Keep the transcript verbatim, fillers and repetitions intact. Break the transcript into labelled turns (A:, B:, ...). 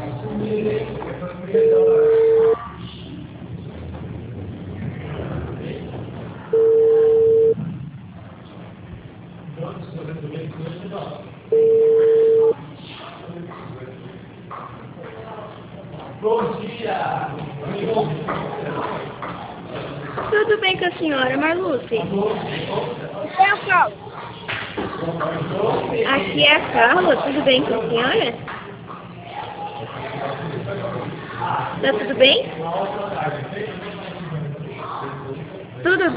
A: Bom dia!
B: Tudo bem com a senhora, Marluce?
C: É a Carla.
B: Aqui é a Carla, tudo bem com a senhora? Tá tudo bem? Tudo